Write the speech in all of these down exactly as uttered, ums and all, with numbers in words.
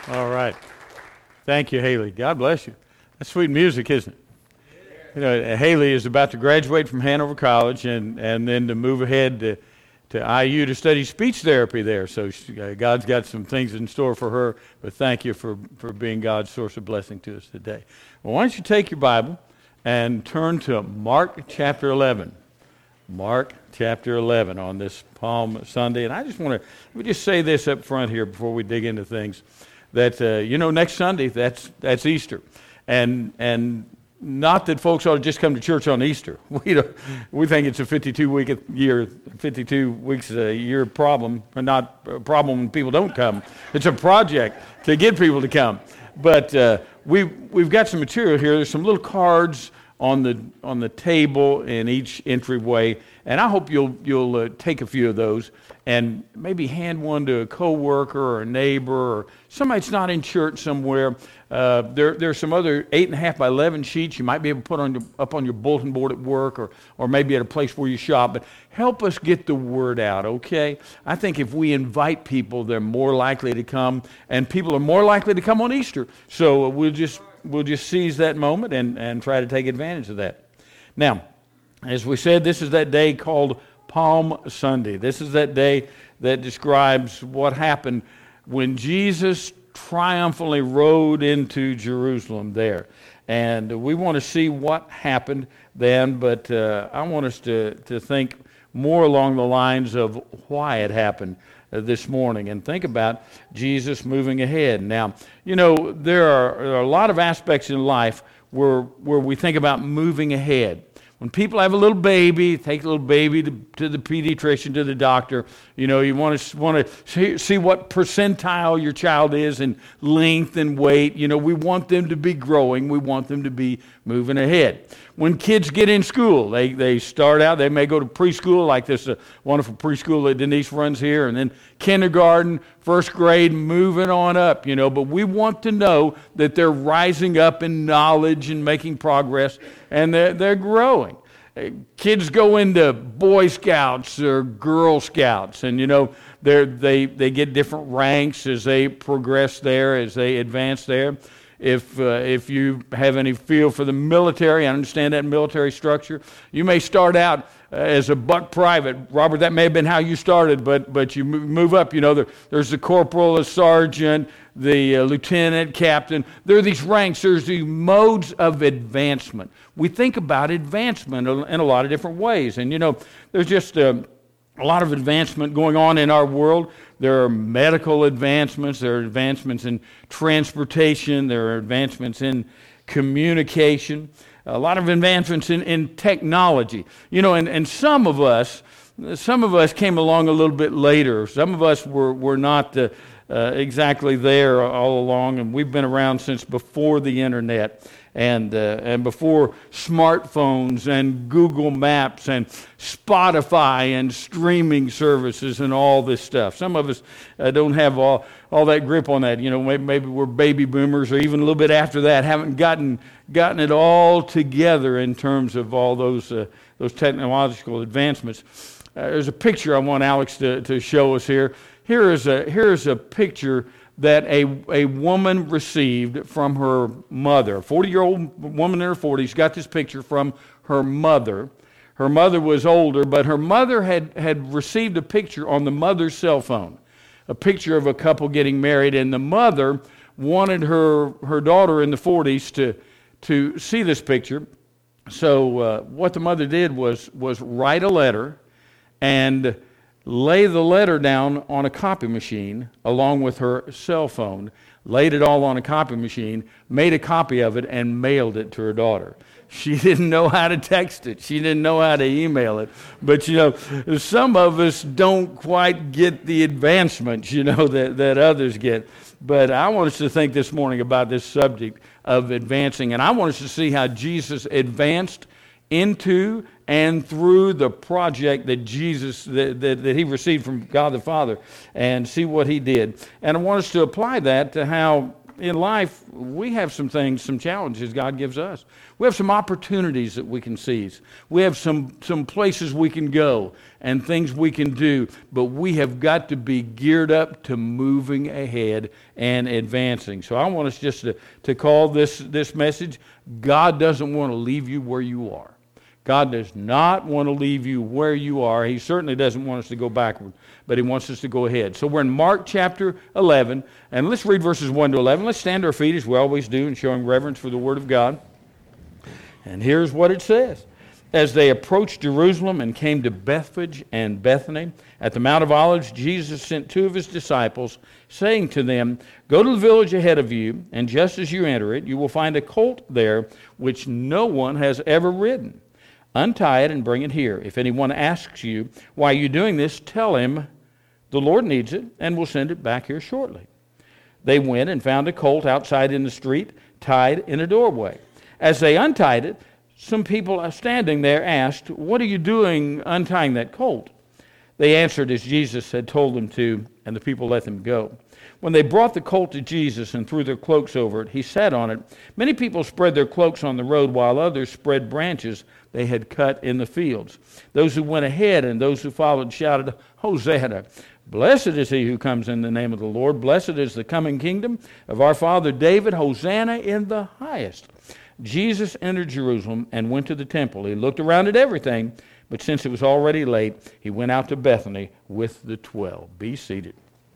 All right. Thank you, Haley. God bless you. That's sweet music, isn't it? You know, Haley is about to graduate from Hanover College and, and then to move ahead to, to I U to study speech therapy there. So she, uh, God's got some things in store for her, but thank you for, for being God's source of blessing to us today. Well, why don't you take your Bible and turn to Mark chapter eleven. Mark chapter eleven on this Palm Sunday. And I just want to, let me just say this up front here before we dig into things, that, uh, you know, next Sunday, that's that's Easter. And and not that folks ought to just come to church on Easter. We don't, we think it's a fifty-two week a year, fifty-two weeks a year problem, and not a problem when people don't come. It's a project to get people to come. But uh, we we've got some material here. There's some little cards on the on the table in each entryway, and I hope you'll you'll uh, take a few of those and maybe hand one to a coworker or a neighbor or somebody that's not in church somewhere. Uh, there there's some other eight and a half by eleven sheets you might be able to put on your, up on your bulletin board at work or or maybe at a place where you shop. But help us get the word out, okay? I think if we invite people, they're more likely to come, and people are more likely to come on Easter. So we'll just we'll just seize that moment and, and try to take advantage of that. Now, as we said, this is that day called Palm Sunday. This is that day that describes what happened when Jesus triumphantly rode into Jerusalem there. And we want to see what happened then, but uh, I want us to, to think more along the lines of why it happened uh, this morning and think about Jesus moving ahead. Now, you know, there are, there are a lot of aspects in life where where we think about moving ahead. When people have a little baby, take a little baby to, to the pediatrician, to the doctor. You know, you want to want to see, see what percentile your child is in length and weight. You know, we want them to be growing. We want them to be moving ahead. When kids get in school, they, they start out, they may go to preschool, like this uh, wonderful preschool that Denise runs here, and then kindergarten, first grade, moving on up, you know. But we want to know that they're rising up in knowledge and making progress, and they're, they're growing. Kids go into Boy Scouts or Girl Scouts, and, you know, they they they get different ranks as they progress there, as they advance there. If uh, if you have any feel for the military, I understand that military structure. You may start out uh, as a buck private. Robert, that may have been how you started, but but you move up. You know, there, there's the corporal, the sergeant, the uh, lieutenant, captain. There are these ranks. There's these modes of advancement. We think about advancement in a lot of different ways. And, you know, there's just uh, a lot of advancement going on in our world. There are medical advancements, there are advancements in transportation, there are advancements in communication, a lot of advancements in, in technology. You know, and, and some of us, some of us came along a little bit later. Some of us were, were not uh, uh, exactly there all along, and we've been around since before the internet. And uh, and before smartphones and Google Maps and Spotify and streaming services and all this stuff. Some of us uh, don't have all, all that grip on that. You know, maybe, maybe we're baby boomers or even a little bit after that, haven't gotten gotten it all together in terms of all those uh, those technological advancements. Uh, there's a picture I want Alex to, to show us here. Here is a here is a picture that a, a woman received from her mother. A forty-year-old woman in her forties got this picture from her mother. Her mother was older, but her mother had, had received a picture on the mother's cell phone, a picture of a couple getting married, and the mother wanted her, her daughter in the forties to, to see this picture. So uh, what the mother did was, was write a letter and lay the letter down on a copy machine along with her cell phone, laid it all on a copy machine, made a copy of it, and mailed it to her daughter. She didn't know how to text it. She didn't know how to email it. But, you know, some of us don't quite get the advancements, you know, that, that others get. But I want us to think this morning about this subject of advancing, and I want us to see how Jesus advanced into and through the project that Jesus, that, that, that he received from God the Father, and see what he did. And I want us to apply that to how in life, we have some things, some challenges God gives us. We have some opportunities that we can seize. We have some, some places we can go and things we can do, but we have got to be geared up to moving ahead and advancing. So I want us just to, to call this, this message, God doesn't want to leave you where you are. God does not want to leave you where you are. He certainly doesn't want us to go backward, but he wants us to go ahead. So we're in Mark chapter eleven, and let's read verses one to eleven. Let's stand to our feet as we always do in showing reverence for the Word of God. And here's what it says. As they approached Jerusalem and came to Bethphage and Bethany, at the Mount of Olives, Jesus sent two of his disciples, saying to them, Go to the village ahead of you, and just as you enter it, you will find a colt there which no one has ever ridden. Untie it and bring it here. If anyone asks you, why are you doing this, tell him the Lord needs it and will send it back here shortly. They went and found a colt outside in the street, tied in a doorway. As they untied it, some people standing there asked, What are you doing untying that colt? They answered as Jesus had told them to, and the people let them go. When they brought the colt to Jesus and threw their cloaks over it, he sat on it. Many people spread their cloaks on the road, while others spread branches they had cut in the fields. Those who went ahead and those who followed shouted, Hosanna! Blessed is he who comes in the name of the Lord. Blessed is the coming kingdom of our father David. Hosanna in the highest. Jesus entered Jerusalem and went to the temple. He looked around at everything, but since it was already late, he went out to Bethany with the twelve. Be seated.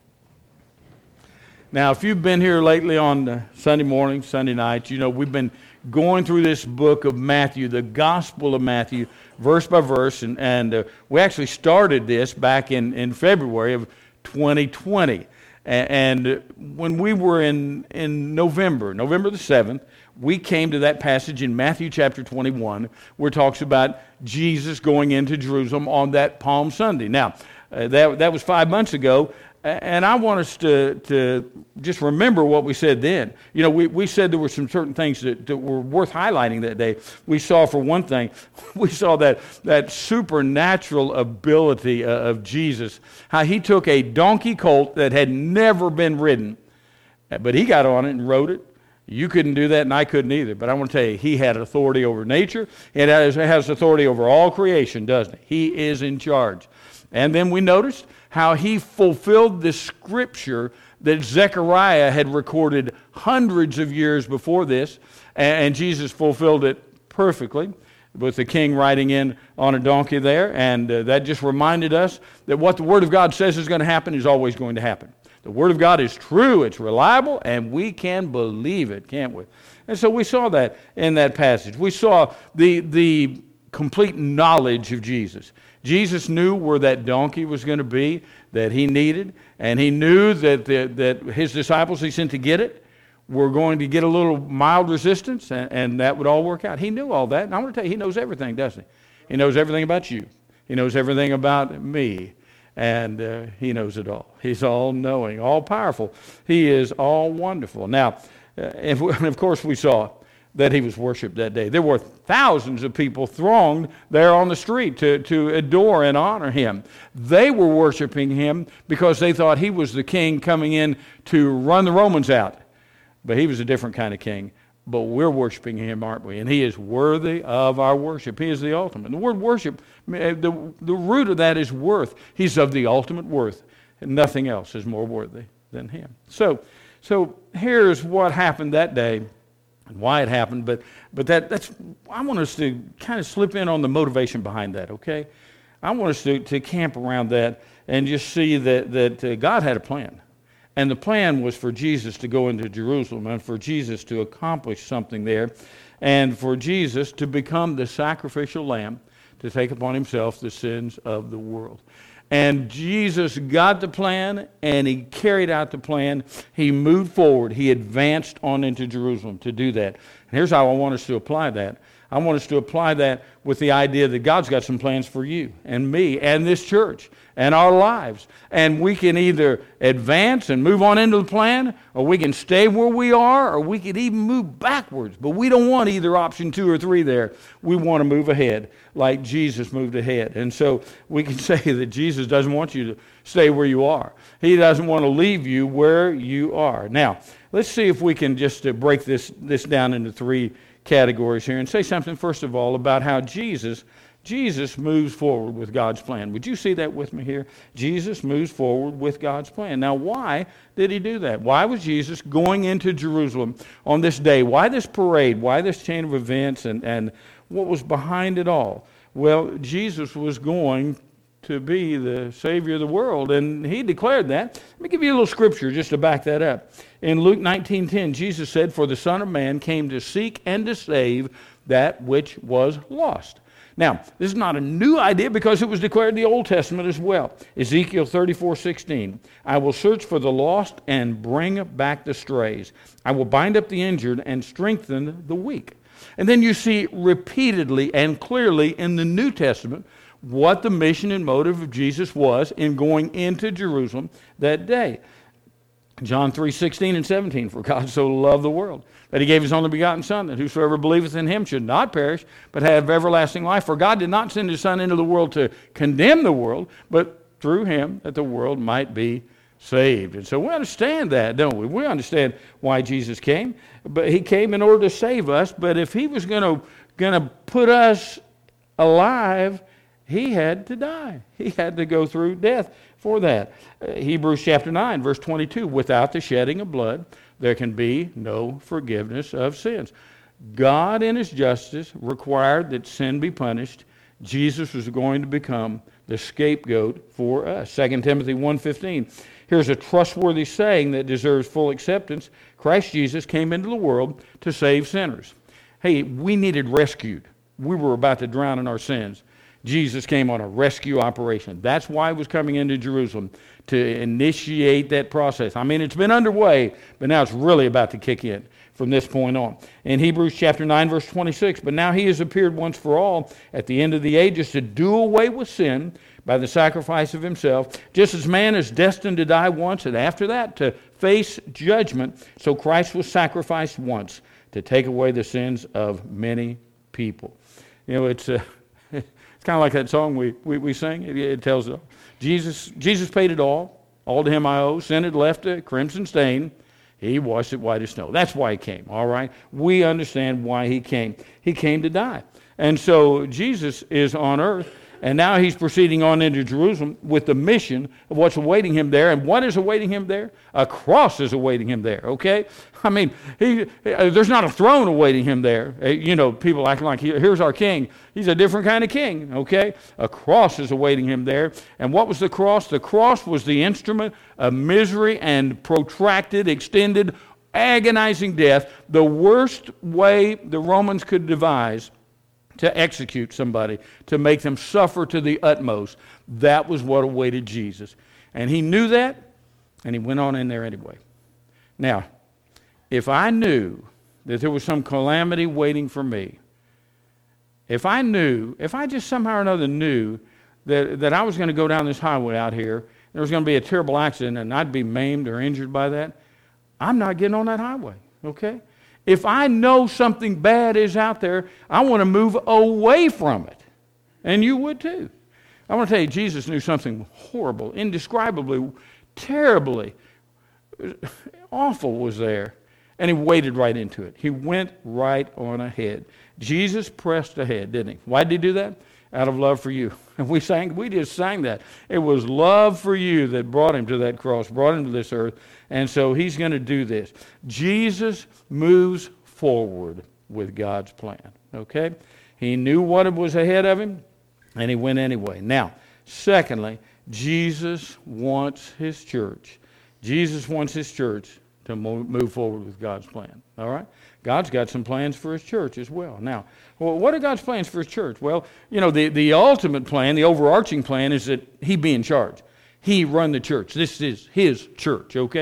Now, if you've been here lately on uh, Sunday morning, Sunday nights, you know we've been going through this book of Matthew, the Gospel of Matthew, verse by verse, and, and uh, we actually started this back in, in February of twenty twenty. And, and when we were in, in November, November the seventh, we came to that passage in Matthew chapter twenty-one where it talks about Jesus going into Jerusalem on that Palm Sunday. Now, uh, that, that was five months ago. And I want us to, to just remember what we said then. You know, we, we said there were some certain things that, that were worth highlighting that day. We saw, for one thing, we saw that, that supernatural ability uh, of Jesus, how he took a donkey colt that had never been ridden, but he got on it and rode it. You couldn't do that, and I couldn't either. But I want to tell you, he had authority over nature. It has, has authority over all creation, doesn't he? He is in charge. And then we noticed how he fulfilled the scripture that Zechariah had recorded hundreds of years before this, and Jesus fulfilled it perfectly with the king riding in on a donkey there, and uh, that just reminded us that what the Word of God says is going to happen is always going to happen. The Word of God is true, it's reliable, and we can believe it, can't we? And so we saw that in that passage. We saw the, the complete knowledge of Jesus. Jesus knew where that donkey was going to be that he needed, and he knew that, the, that his disciples he sent to get it were going to get a little mild resistance, and, and that would all work out. He knew all that, and I want to tell you, he knows everything, doesn't he? He knows everything about you. He knows everything about me, and uh, he knows it all. He's all-knowing, all-powerful. He is all-wonderful. Now, uh, and of course we saw that he was worshipped that day. There were thousands of people thronged there on the street to, to adore and honor him. They were worshiping him because they thought he was the king coming in to run the Romans out. But he was a different kind of king. But we're worshiping him, aren't we? And he is worthy of our worship. He is the ultimate. The word worship, the, the root of that is worth. He's of the ultimate worth. And nothing else is more worthy than him. So, so here's what happened that day. And why it happened, but but that that's I want us to kind of slip in on the motivation behind that, okay? I want us to, to camp around that and just see that, that uh, God had a plan. And the plan was for Jesus to go into Jerusalem and for Jesus to accomplish something there and for Jesus to become the sacrificial lamb to take upon himself the sins of the world. And Jesus got the plan, and he carried out the plan. He moved forward. He advanced on into Jerusalem to do that. And here's how I want us to apply that. I want us to apply that with the idea that God's got some plans for you and me and this church and our lives. And we can either advance and move on into the plan, or we can stay where we are, or we could even move backwards. But we don't want either option two or three there. We want to move ahead like Jesus moved ahead. And so we can say that Jesus doesn't want you to stay where you are. He doesn't want to leave you where you are. Now, let's see if we can just uh, break this, this down into three categories here and say something, first of all, about how Jesus Jesus moves forward with God's plan. Would you see that with me here? Jesus moves forward with God's plan. Now, why did he do that? Why was Jesus going into Jerusalem on this day? Why this parade? Why this chain of events? And, and what was behind it all? Well, Jesus was going to be the Savior of the world, and he declared that. Let me give you a little scripture just to back that up. In Luke nineteen ten, Jesus said, "For the Son of Man came to seek and to save that which was lost." Now, this is not a new idea because it was declared in the Old Testament as well. Ezekiel thirty-four sixteen, "I will search for the lost and bring back the strays. I will bind up the injured and strengthen the weak." And then you see repeatedly and clearly in the New Testament what the mission and motive of Jesus was in going into Jerusalem that day. John three sixteen and seventeen, "For God so loved the world that he gave his only begotten Son, that whosoever believeth in him should not perish, but have everlasting life. For God did not send his Son into the world to condemn the world, but through him that the world might be saved." And so we understand that, don't we? We understand why Jesus came, but he came in order to save us. But if he was going to going to put us alive, he had to die. He had to go through death for that. Uh, Hebrews chapter nine, verse twenty-two, "Without the shedding of blood, there can be no forgiveness of sins." God in his justice required that sin be punished. Jesus was going to become the scapegoat for us. Second Timothy one fifteen, "Here's a trustworthy saying that deserves full acceptance. Christ Jesus came into the world to save sinners." Hey, we needed rescued. We were about to drown in our sins. Jesus came on a rescue operation. That's why he was coming into Jerusalem, to initiate that process. I mean, it's been underway, but now it's really about to kick in from this point on. In Hebrews chapter nine, verse twenty-six, "But now he has appeared once for all at the end of the ages to do away with sin by the sacrifice of himself. Just as man is destined to die once, and after that to face judgment, so Christ was sacrificed once to take away the sins of many people." You know, it's a... kind of like that song we, we, we sing. It, it tells us, Jesus, Jesus paid it all. All to him I owe. Sin had left a crimson stain. He washed it white as snow. That's why he came, all right? We understand why he came. He came to die. And so Jesus is on earth, and now he's proceeding on into Jerusalem with the mission of what's awaiting him there. And what is awaiting him there? A cross is awaiting him there, okay? I mean, he, there's not a throne awaiting him there. You know, people acting like, here's our king. He's a different kind of king, okay? A cross is awaiting him there. And what was the cross? The cross was the instrument of misery and protracted, extended, agonizing death, the worst way the Romans could devise to execute somebody, to make them suffer to the utmost. That was what awaited Jesus. And he knew that, and he went on in there anyway. Now, if I knew that there was some calamity waiting for me, if I knew, if I just somehow or another knew that, that I was going to go down this highway out here, there was going to be a terrible accident, and I'd be maimed or injured by that, I'm not getting on that highway, okay? If I know something bad is out there, I want to move away from it. And you would too. I want to tell you, Jesus knew something horrible, indescribably, terribly awful was there. And he waded right into it. He went right on ahead. Jesus pressed ahead, didn't he? Why did he do that? Out of love for you. And we sang, we just sang that. It was love for you that brought him to that cross, brought him to this earth. And so he's going to do this. Jesus moves forward with God's plan. Okay? He knew what was ahead of him, and he went anyway. Now, secondly, Jesus wants his church. Jesus wants his church to move forward with God's plan. All right? God's got some plans for his church as well. Now, well, what are God's plans for his church? Well, you know, the, the ultimate plan, the overarching plan is that he be in charge. He run the church. This is his church, okay?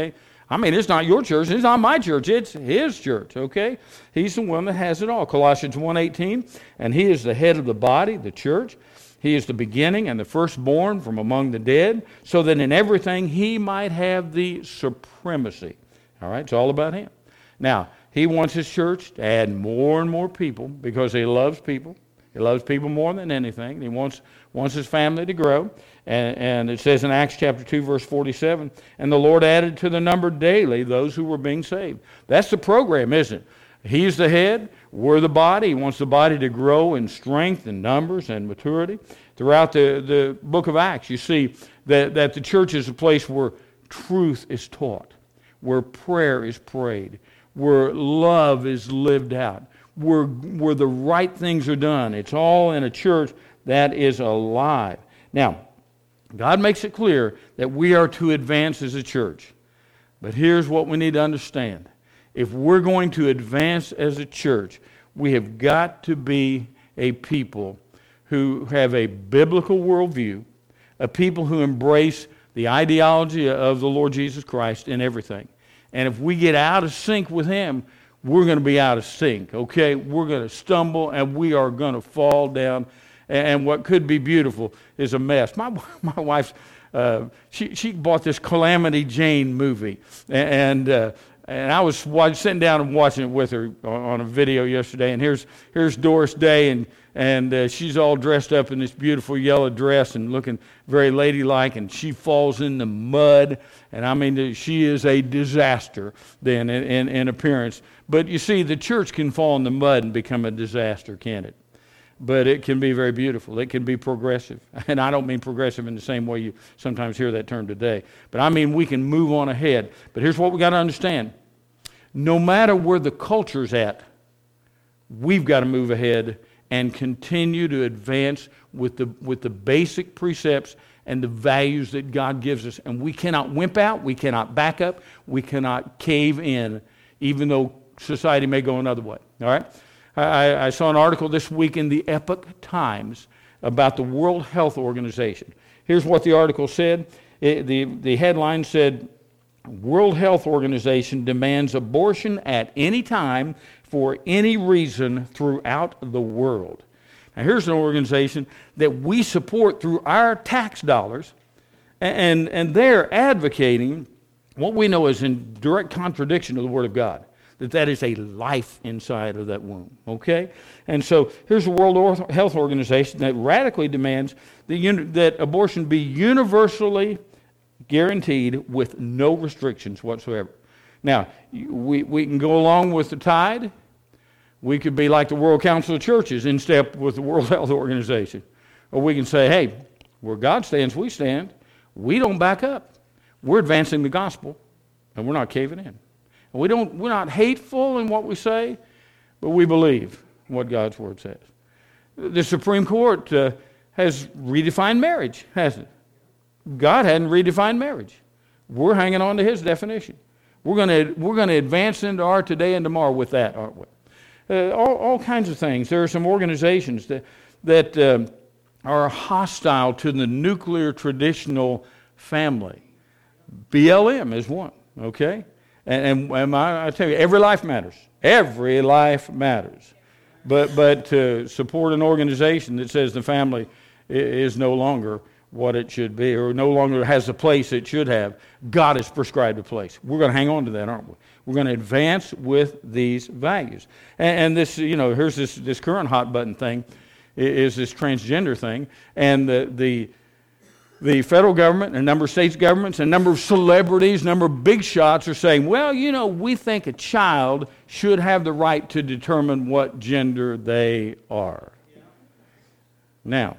I mean, it's not your church. It's not my church. It's his church, okay? He's the one that has it all. Colossians one eighteen, and he is the head of the body, the church. He is the beginning and the firstborn from among the dead, so that in everything he might have the supremacy. All right, it's all about him. Now, he wants his church to add more and more people because he loves people. He loves people more than anything. He wants, wants his family to grow. And, and it says in Acts chapter two, verse forty-seven, and the Lord added to the number daily those who were being saved. That's the program, isn't it? He's the head. We're the body. He wants the body to grow in strength and numbers and maturity. Throughout the, the book of Acts, you see that, that the church is a place where truth is taught, where prayer is prayed, where love is lived out, where, where the right things are done. It's all in a church that is alive. Now, God makes it clear that we are to advance as a church. But here's what we need to understand. If we're going to advance as a church, we have got to be a people who have a biblical worldview, a people who embrace the ideology of the Lord Jesus Christ in everything. And if we get out of sync with him, we're going to be out of sync, okay? We're going to stumble and we are going to fall down. And what could be beautiful is a mess. My my wife's, uh, she, she bought this Calamity Jane movie. And uh, and I was watch, sitting down and watching it with her on, on a video yesterday. And here's here's Doris Day, and, and uh, she's all dressed up in this beautiful yellow dress and looking very ladylike. And she falls in the mud. And I mean, she is a disaster then in, in, in appearance. But you see, the church can fall in the mud and become a disaster, can't it? But it can be very beautiful. It can be progressive. And I don't mean progressive in the same way you sometimes hear that term today. But I mean we can move on ahead. But here's what we got to understand. No matter where the culture's at, we've got to move ahead and continue to advance with the, with the basic precepts and the values that God gives us. And we cannot wimp out. We cannot back up. We cannot cave in, even though society may go another way. All right? I, I saw an article this week in the Epoch Times about the World Health Organization. Here's what the article said. It, the, the headline said, World Health Organization demands abortion at any time for any reason throughout the world. Now here's an organization that we support through our tax dollars, and, and they're advocating what we know is in direct contradiction to the Word of God. That that is a life inside of that womb, okay? And so here's the World Health Organization that radically demands that, that abortion be universally guaranteed with no restrictions whatsoever. Now, we, we can go along with the tide. We could be like the World Council of Churches in step with the World Health Organization. Or we can say, hey, where God stands, we stand. We don't back up. We're advancing the gospel, and we're not caving in. We don't, we're not hateful in what we say, but we believe what God's Word says. The Supreme Court uh, has redefined marriage, hasn't it? God hadn't redefined marriage. We're hanging on to His definition. We're going to we're going to advance into our today and tomorrow with that, aren't we? Uh, all, all kinds of things. There are some organizations that, that um, are hostile to the nuclear traditional family. B L M is one, okay? And, and, and I, I tell you, every life matters. Every life matters. But but to support an organization that says the family is no longer what it should be, or no longer has the place it should have, God has prescribed a place. We're going to hang on to that, aren't we? We're going to advance with these values. And, and this, you know, here's this this current hot button thing, is this transgender thing, and the the. The federal government, and a number of states governments, and a number of celebrities, a number of big shots are saying, well, you know, we think a child should have the right to determine what gender they are. Yeah. Now,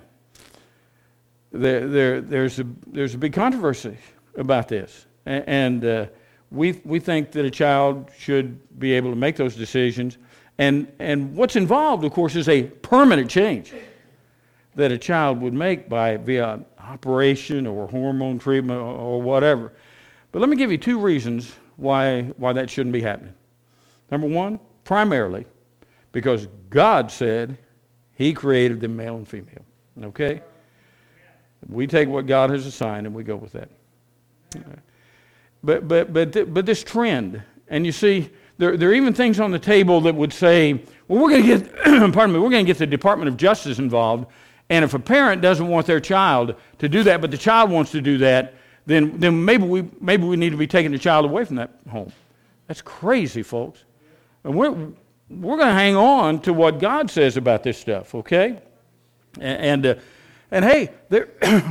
there, there, there's, a, there's a big controversy about this. And uh, we, we think that a child should be able to make those decisions. And, and what's involved, of course, is a permanent change that a child would make by via operation or hormone treatment or, or whatever. But let me give you two reasons why why that shouldn't be happening. Number one, primarily because God said He created them male and female. Okay? We take what God has assigned and we go with that. but but but th- but this trend, and you see, there there are even things on the table that would say, well, we're going to get, pardon me, we're going to get the Department of Justice involved, and if a parent doesn't want their child to do that, but the child wants to do that, then then maybe we maybe we need to be taking the child away from that home. That's crazy, folks. And we're we're going to hang on to what God says about this stuff, okay? And and, uh, and hey, there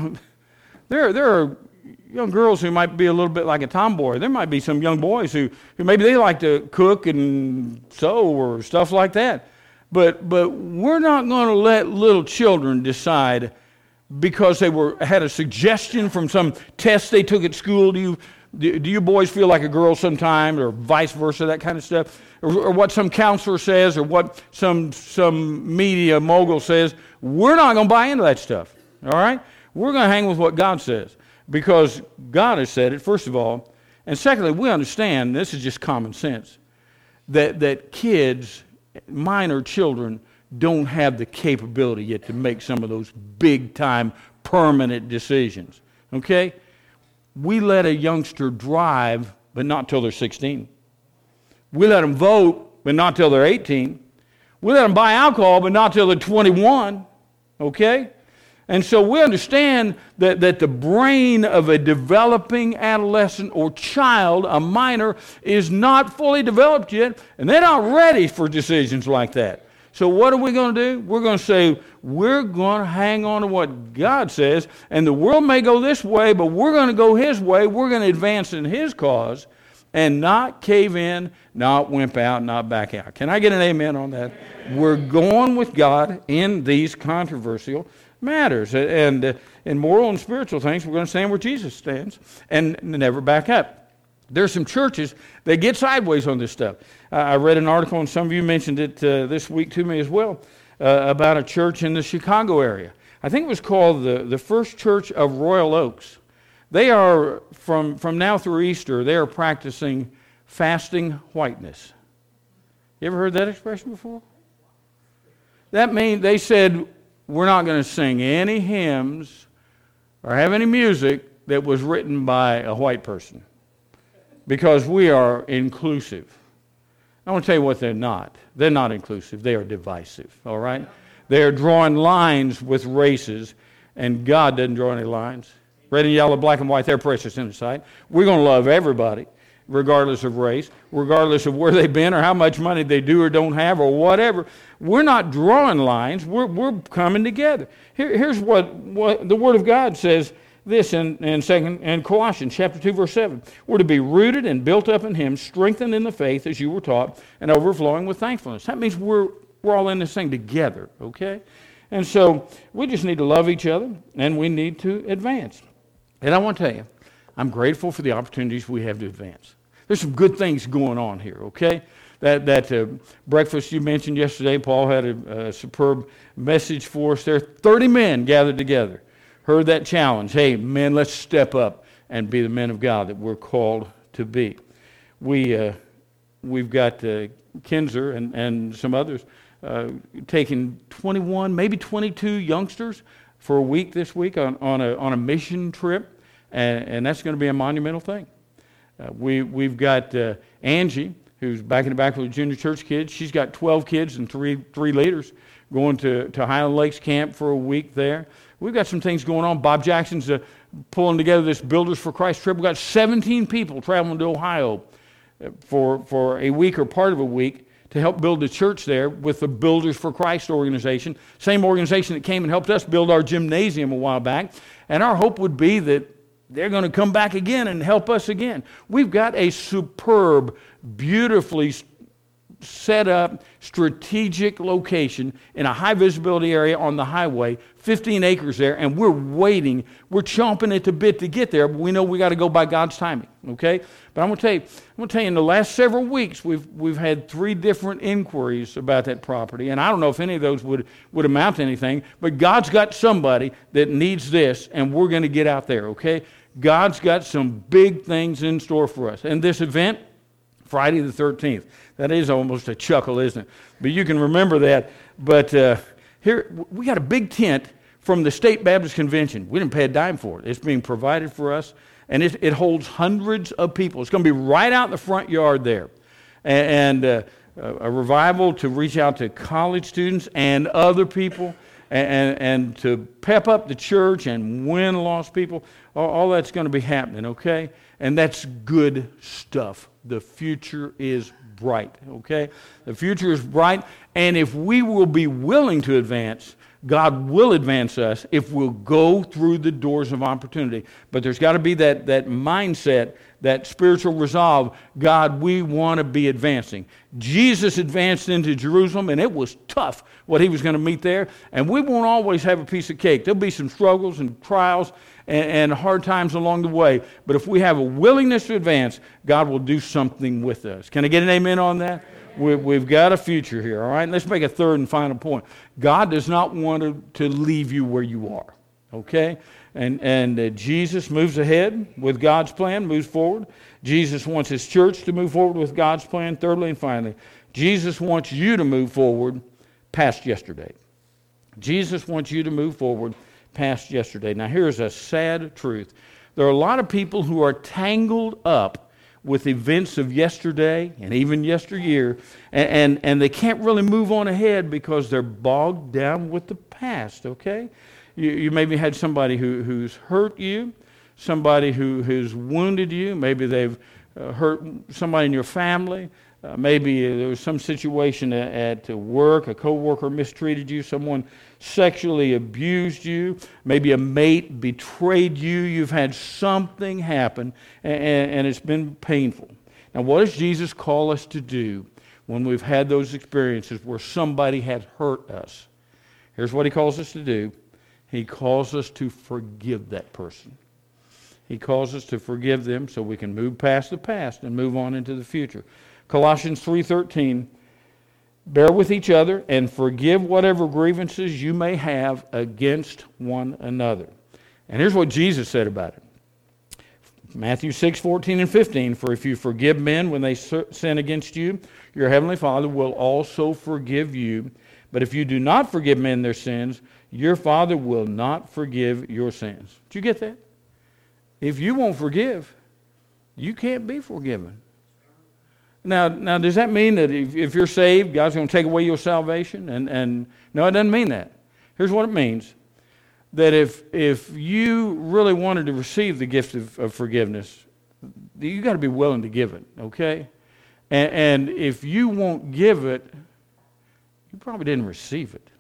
there there are young girls who might be a little bit like a tomboy. There might be some young boys who, who maybe they like to cook and sew or stuff like that. But but we're not going to let little children decide because they were had a suggestion from some test they took at school. Do you do, do you boys feel like a girl sometimes, or vice versa, that kind of stuff, or, or what some counselor says, or what some some media mogul says? We're not going to buy into that stuff. All right, we're going to hang with what God says. Because God has said it, first of all. And secondly, we understand, this is just common sense, that, that kids, minor children, don't have the capability yet to make some of those big-time, permanent decisions. Okay? We let a youngster drive, but not till they're sixteen. We let them vote, but not till they're eighteen. We let them buy alcohol, but not till they're twenty-one. Okay? And so we understand that, that the brain of a developing adolescent or child, a minor, is not fully developed yet, and they're not ready for decisions like that. So what are we going to do? We're going to say, we're going to hang on to what God says, and the world may go this way, but we're going to go His way. We're going to advance in His cause and not cave in, not wimp out, not back out. Can I get an amen on that? Amen. We're going with God in these controversial matters. And uh, in moral and spiritual things, we're going to stand where Jesus stands and never back up. There's some churches that get sideways on this stuff. Uh, I read an article, and some of you mentioned it uh, this week to me as well, uh, about a church in the Chicago area. I think it was called the, the First Church of Royal Oaks. They are, from, from now through Easter, they are practicing fasting whiteness. You ever heard that expression before? That means they said, we're not going to sing any hymns or have any music that was written by a white person because we are inclusive. I want to tell you what they're not. They're not inclusive. They are divisive, all right? They are drawing lines with races, and God doesn't draw any lines. Red and yellow, black and white, they're precious in His sight. We're going to love everybody, regardless of race, regardless of where they've been or how much money they do or don't have or whatever. We're not drawing lines. We're, we're coming together. Here, here's what, what the Word of God says this in, in, second, in Colossians chapter two, verse seven. We're to be rooted and built up in Him, strengthened in the faith as you were taught, and overflowing with thankfulness. That means we're, we're all in this thing together, okay? And so we just need to love each other, and we need to advance. And I want to tell you, I'm grateful for the opportunities we have to advance. There's some good things going on here, okay? That that uh, breakfast you mentioned yesterday, Paul had a, a superb message for us there. thirty men gathered together, heard that challenge. Hey, men, let's step up and be the men of God that we're called to be. We, uh, we've got uh, Kinzer and, and some others uh, taking twenty-one, maybe twenty-two youngsters for a week this week on, on, a, on a mission trip, and, and that's going to be a monumental thing. Uh, we, we've got uh, Angie, who's back in the back with the junior church kids. She's got twelve kids and three three leaders going to, to Highland Lakes Camp for a week there. We've got some things going on. Bob Jackson's uh, pulling together this Builders for Christ trip. We've got seventeen people traveling to Ohio for, for a week or part of a week to help build the church there with the Builders for Christ organization. Same organization that came and helped us build our gymnasium a while back. And our hope would be that they're going to come back again and help us again. We've got a superb, beautifully set up, strategic location in a high visibility area on the highway, fifteen acres there, and we're waiting. We're chomping at the bit to get there, but we know we got to go by God's timing, okay? But I'm going to tell you, I'm going to tell you, in the last several weeks, we've we've had three different inquiries about that property, and I don't know if any of those would, would amount to anything, but God's got somebody that needs this, and we're going to get out there, okay? God's got some big things in store for us. And this event, Friday the thirteenth, that is almost a chuckle, isn't it? But you can remember that. But uh, here, we got a big tent from the State Baptist Convention. We didn't pay a dime for it. It's being provided for us. And it, it holds hundreds of people. It's going to be right out in the front yard there. And, and uh, a revival to reach out to college students and other people, and, and, and to pep up the church and win lost people. All, all that's going to be happening, okay? And that's good stuff. The future is bright, okay? The future is bright, and if we will be willing to advance, God will advance us if we'll go through the doors of opportunity. But there's got to be that, that mindset, that spiritual resolve. God, we want to be advancing. Jesus advanced into Jerusalem, and it was tough what he was going to meet there. And we won't always have a piece of cake. There'll be some struggles and trials and, and hard times along the way. But if we have a willingness to advance, God will do something with us. Can I get an amen on that? We've got a future here, all right? Let's make a third and final point. God does not want to, to leave you where you are, okay? And, and uh, Jesus moves ahead with God's plan, moves forward. Jesus wants his church to move forward with God's plan. Thirdly and finally, Jesus wants you to move forward past yesterday. Jesus wants you to move forward past yesterday. Now, here's a sad truth. There are a lot of people who are tangled up with events of yesterday and even yesteryear, and, and, and they can't really move on ahead because they're bogged down with the past, okay? You, you maybe had somebody who, who's hurt you, somebody who has wounded you, maybe they've uh, hurt somebody in your family, uh, maybe there was some situation at, at work, a coworker mistreated you, someone sexually abused you, maybe a mate betrayed you, you've had something happen, and, and it's been painful. Now, what does Jesus call us to do when we've had those experiences where somebody had hurt us? Here's what he calls us to do. He calls us to forgive that person. He calls us to forgive them so we can move past the past and move on into the future. Colossians three thirteen, bear with each other and forgive whatever grievances you may have against one another. And here's what Jesus said about it. Matthew six fourteen and fifteen, for if you forgive men when they sin against you, your heavenly Father will also forgive you. But if you do not forgive men their sins, your Father will not forgive your sins. Did you get that? If you won't forgive, you can't be forgiven. Now, now, does that mean that if, if you're saved, God's going to take away your salvation? And, and no, it doesn't mean that. Here's what it means. That if if you really wanted to receive the gift of, of forgiveness, you got to be willing to give it, okay? And, and if you won't give it, you probably didn't receive it.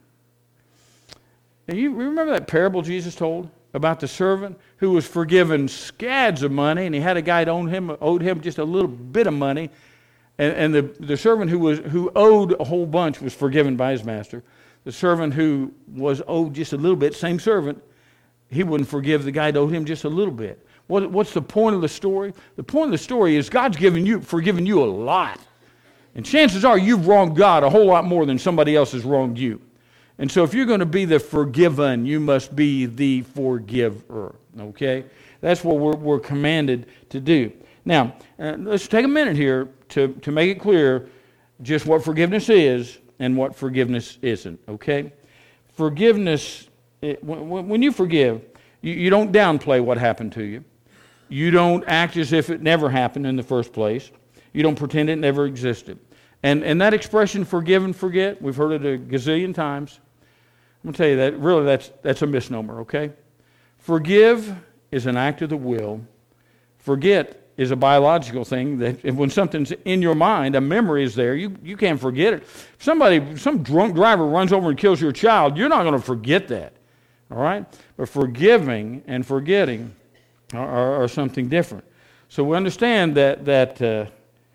Now, you remember that parable Jesus told about the servant who was forgiven scads of money, and he had a guy that owed him, owed him just a little bit of money. And, and the, the servant who was who owed a whole bunch was forgiven by his master. The servant who was owed just a little bit, same servant, he wouldn't forgive the guy that owed him just a little bit. What, what's the point of the story? The point of the story is God's given you, forgiven you a lot. And chances are you've wronged God a whole lot more than somebody else has wronged you. And so if you're going to be the forgiven, you must be the forgiver. Okay? That's what we're, we're commanded to do. Now, uh, let's take a minute here to, to make it clear just what forgiveness is and what forgiveness isn't, okay? Forgiveness, it, when, when you forgive, you, you don't downplay what happened to you. You don't act as if it never happened in the first place. You don't pretend it never existed. And, and that expression, forgive and forget, we've heard it a gazillion times. I'm going to tell you that really that's, that's a misnomer, okay? Forgive is an act of the will. Forget is a biological thing that if when something's in your mind, a memory is there, you, you can't forget it. If somebody, some drunk driver runs over and kills your child, you're not going to forget that, all right? But forgiving and forgetting are, are, are something different. So we understand that, that uh,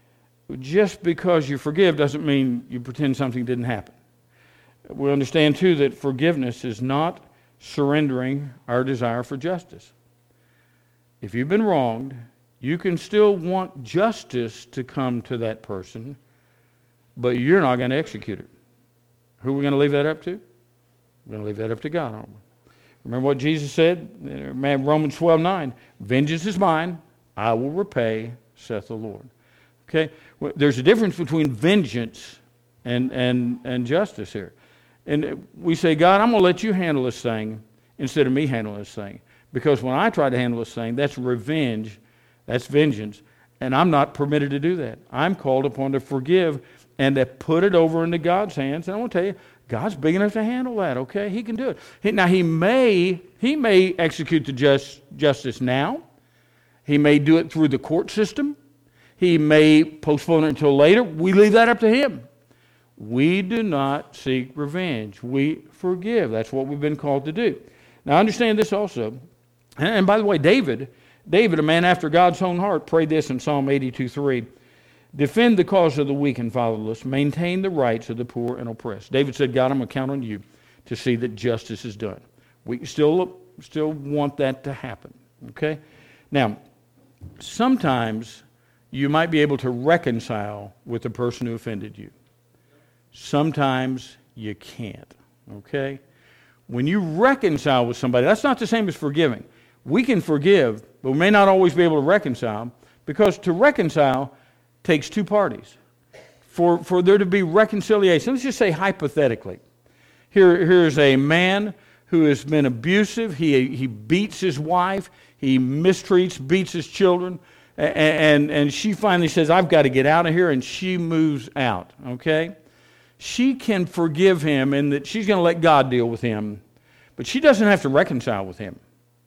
just because you forgive doesn't mean you pretend something didn't happen. We understand, too, that forgiveness is not surrendering our desire for justice. If you've been wronged, you can still want justice to come to that person, but you're not going to execute it. Who are we going to leave that up to? We're going to leave that up to God, aren't we? Remember what Jesus said? Romans twelve nine, vengeance is mine, I will repay, saith the Lord. Okay? There's a difference between vengeance and, and, and justice here. And we say, God, I'm going to let you handle this thing instead of me handling this thing. Because when I try to handle this thing, that's revenge, that's vengeance, and I'm not permitted to do that. I'm called upon to forgive and to put it over into God's hands. And I want to tell you, God's big enough to handle that, okay? He can do it. He, now, he may he may execute the just, justice now. He may do it through the court system. He may postpone it until later. We leave that up to him. We do not seek revenge. We forgive. That's what we've been called to do. Now, understand this also. And, and by the way, David, David, a man after God's own heart, prayed this in Psalm eighty-two three. Defend the cause of the weak and fatherless. Maintain the rights of the poor and oppressed. David said, God, I'm going to count on you to see that justice is done. We still, still want that to happen. Okay? Now, sometimes you might be able to reconcile with the person who offended you. Sometimes you can't. Okay? When you reconcile with somebody, that's not the same as forgiving. We can forgive, but we may not always be able to reconcile, because to reconcile takes two parties. For, for there to be reconciliation, let's just say hypothetically, here, here's a man who has been abusive. He, he beats his wife. He mistreats, beats his children. And, and, and she finally says, I've got to get out of here, and she moves out, okay? She can forgive him in that she's going to let God deal with him, but she doesn't have to reconcile with him.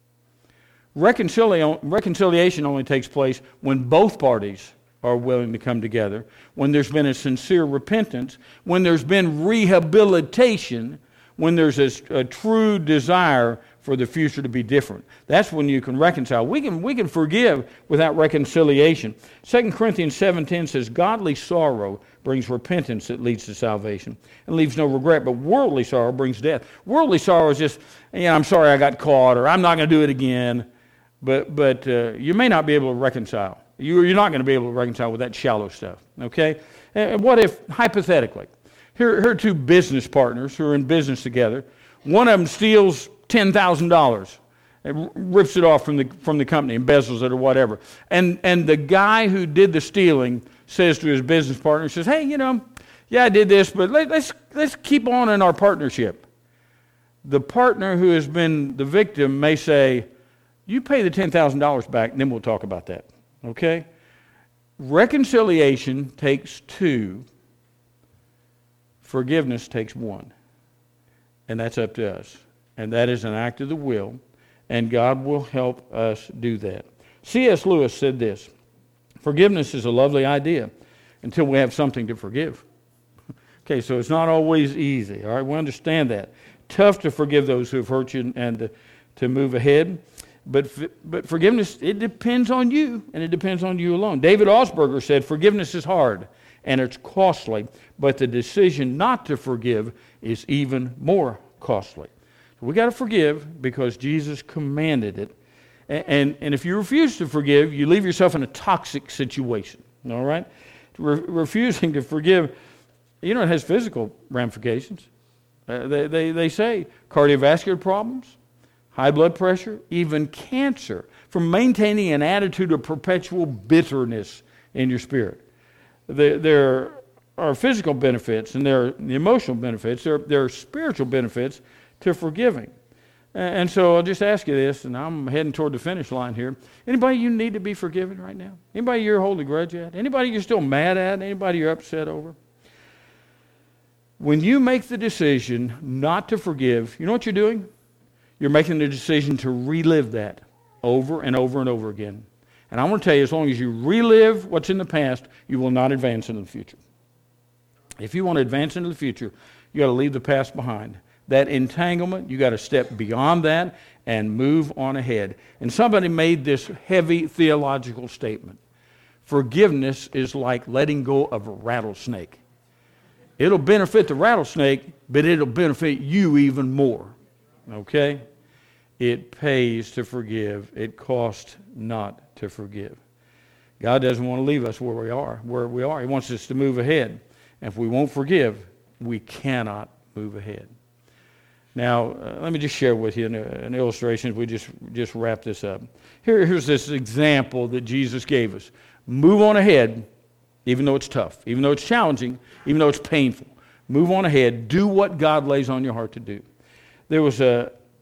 Reconcili- reconciliation only takes place when both parties are willing to come together, when there's been a sincere repentance, when there's been rehabilitation, when there's a, a true desire for the future to be different. That's when you can reconcile. We can we can forgive without reconciliation. Second Corinthians seven ten says, godly sorrow brings repentance that leads to salvation and leaves no regret, but worldly sorrow brings death. Worldly sorrow is just, yeah, I'm sorry I got caught, or I'm not going to do it again. But but uh, you may not be able to reconcile. You, you're not going to be able to reconcile with that shallow stuff, okay? And what if, hypothetically, here, here are two business partners who are in business together. One of them steals ten thousand dollars and rips it off from the from the company, embezzles it or whatever. And and the guy who did the stealing says to his business partner, says, hey, you know, yeah, I did this, but let, let's let's keep on in our partnership. The partner who has been the victim may say, you pay the ten thousand dollars back, and then we'll talk about that. Okay? Reconciliation takes two. Forgiveness takes one. And that's up to us. And that is an act of the will. And God will help us do that. C S Lewis said this, forgiveness is a lovely idea until we have something to forgive. Okay, so it's not always easy. All right, we understand that. Tough to forgive those who have hurt you and to, to move ahead. But but forgiveness, it depends on you, and it depends on you alone. David Ausberger said, forgiveness is hard, and it's costly, but the decision not to forgive is even more costly. So we got to forgive because Jesus commanded it. And, and, and if you refuse to forgive, you leave yourself in a toxic situation, all right? Re- refusing to forgive, you know, it has physical ramifications. Uh, they, they, they say cardiovascular problems, high blood pressure, even cancer, from maintaining an attitude of perpetual bitterness in your spirit. There, there are physical benefits and there are the emotional benefits. There, there are spiritual benefits to forgiving. And, and so I'll just ask you this, and I'm heading toward the finish line here. Anybody you need to be forgiven right now? Anybody you're holding a grudge at? Anybody you're still mad at? Anybody you're upset over? When you make the decision not to forgive, you know what you're doing? You're making the decision to relive that over and over and over again. And I want to tell you, as long as you relive what's in the past, you will not advance into the future. If you want to advance into the future, you got to leave the past behind. That entanglement, you got to step beyond that and move on ahead. And somebody made this heavy theological statement. Forgiveness is like letting go of a rattlesnake. It'll benefit the rattlesnake, but it'll benefit you even more. Okay? It pays to forgive. It costs not to forgive. God doesn't want to leave us where we are, where we are. He wants us to move ahead. And if we won't forgive, we cannot move ahead. Now, uh, let me just share with you an, an illustration as we just, just wrap this up. Here, here's this example that Jesus gave us. Move on ahead, even though it's tough, even though it's challenging, even though it's painful. Move on ahead. Do what God lays on your heart to do. There was a,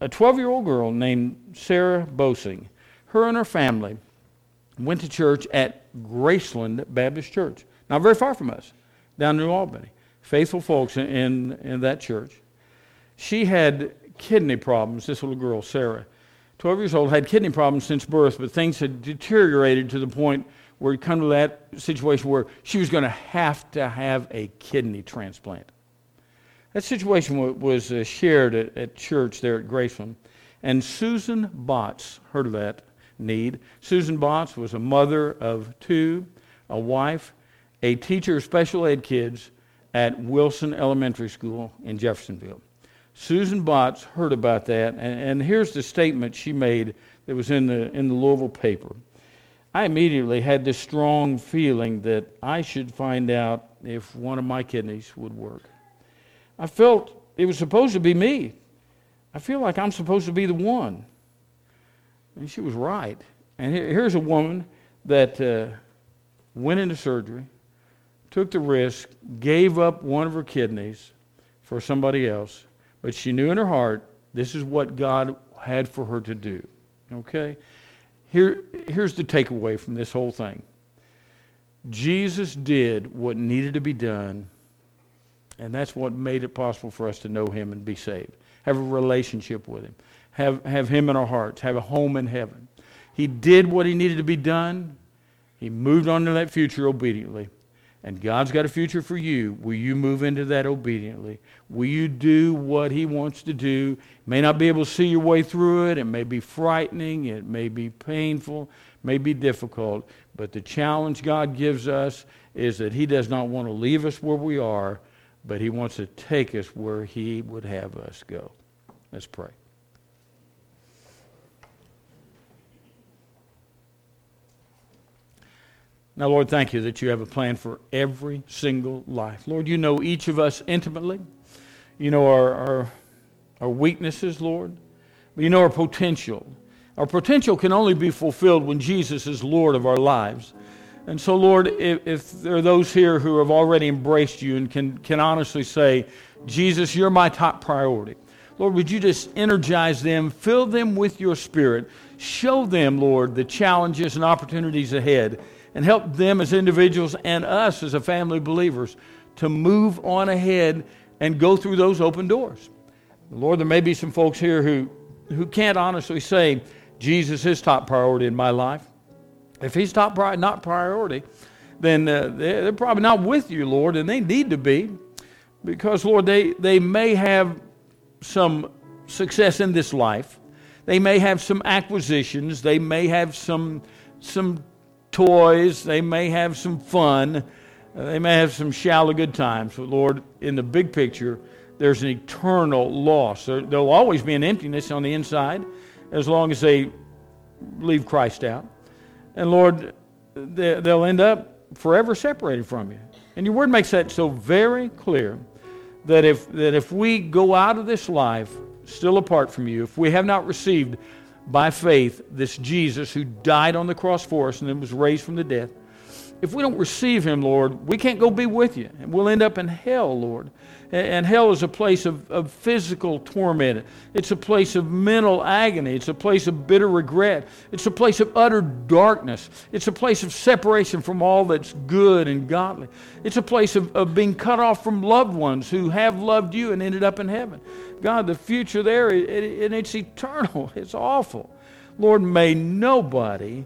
a twelve-year-old girl named Sarah Bosing. Her and her family went to church at Graceland Baptist Church, not very far from us, down in New Albany. Faithful folks in, in, in that church. She had kidney problems, this little girl, Sarah. twelve years old, had kidney problems since birth, but things had deteriorated to the point where it come to that situation where she was going to have to have a kidney transplant. That situation w- was uh, shared at, at church there at Graceland, and Susan Botts heard of that need. Susan Botts was a mother of two, a wife, a teacher of special ed kids at Wilson Elementary School in Jeffersonville. Susan Botts heard about that, and, and here's the statement she made that was in the in the Louisville paper. I immediately had this strong feeling that I should find out if one of my kidneys would work. I felt it was supposed to be me. I feel like I'm supposed to be the one. And she was right. And here, here's a woman that uh, went into surgery, took the risk, gave up one of her kidneys for somebody else, but she knew in her heart this is what God had for her to do. Okay? Here, here's the takeaway from this whole thing. Jesus did what needed to be done, and that's what made it possible for us to know Him and be saved. Have a relationship with Him. Have, have Him in our hearts. Have a home in heaven. He did what He needed to be done. He moved on to that future obediently. And God's got a future for you. Will you move into that obediently? Will you do what He wants to do? You may not be able to see your way through it. It may be frightening. It may be painful. It may be difficult. But the challenge God gives us is that He does not want to leave us where we are, but He wants to take us where He would have us go. Let's pray. Now, Lord, thank you that you have a plan for every single life. Lord, you know each of us intimately. You know our, our, our weaknesses, Lord. But you know our potential. Our potential can only be fulfilled when Jesus is Lord of our lives. And so, Lord, if, if there are those here who have already embraced you and can, can honestly say, Jesus, you're my top priority. Lord, would you just energize them, fill them with your Spirit, show them, Lord, the challenges and opportunities ahead, and help them as individuals and us as a family of believers to move on ahead and go through those open doors. Lord, there may be some folks here who, who can't honestly say, Jesus is top priority in my life. If He's top pri- not priority, then uh, they're, they're probably not with you, Lord, and they need to be. Because, Lord, they, they may have some success in this life. They may have some acquisitions. They may have some some toys, they may have some fun, uh, they may have some shallow good times, but Lord, in the big picture, there's an eternal loss. There, there'll always be an emptiness on the inside as long as they leave Christ out. And Lord, they, they'll end up forever separated from you. And your word makes that so very clear that if, that if we go out of this life still apart from you, if we have not received by faith this Jesus who died on the cross for us and then was raised from the dead, if we don't receive Him, Lord, we can't go be with you. And we'll end up in hell, Lord. And hell is a place of, of physical torment. It's a place of mental agony. It's a place of bitter regret. It's a place of utter darkness. It's a place of separation from all that's good and godly. It's a place of, of being cut off from loved ones who have loved you and ended up in heaven. God, the future there, it, it, and it's eternal. It's awful. Lord, may nobody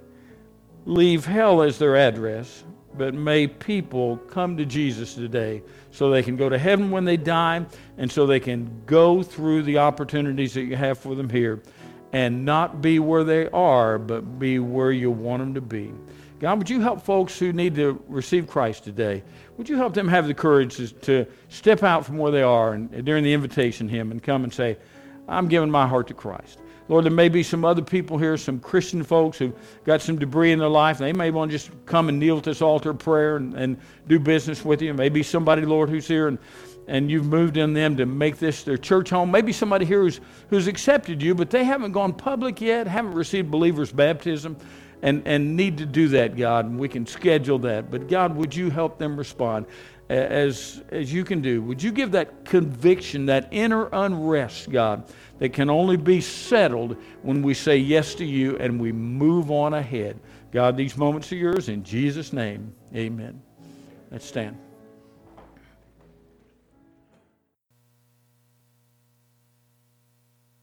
leave hell as their address, but may people come to Jesus today so they can go to heaven when they die and so they can go through the opportunities that you have for them here and not be where they are, but be where you want them to be. God, would you help folks who need to receive Christ today? Would you help them have the courage to, to step out from where they are and during the invitation hymn and come and say, I'm giving my heart to Christ. Lord, there may be some other people here, some Christian folks who've got some debris in their life. They may want to just come and kneel at this altar of prayer and, and do business with you. Maybe somebody, Lord, who's here and, and you've moved in them to make this their church home. Maybe somebody here who's, who's accepted you, but they haven't gone public yet, haven't received believer's baptism, and, and need to do that, God, and we can schedule that. But God, would you help them respond? as, as you can do. Would you give that conviction, that inner unrest, God, that can only be settled when we say yes to you and we move on ahead. God, these moments are yours. In Jesus' name, amen. Let's stand.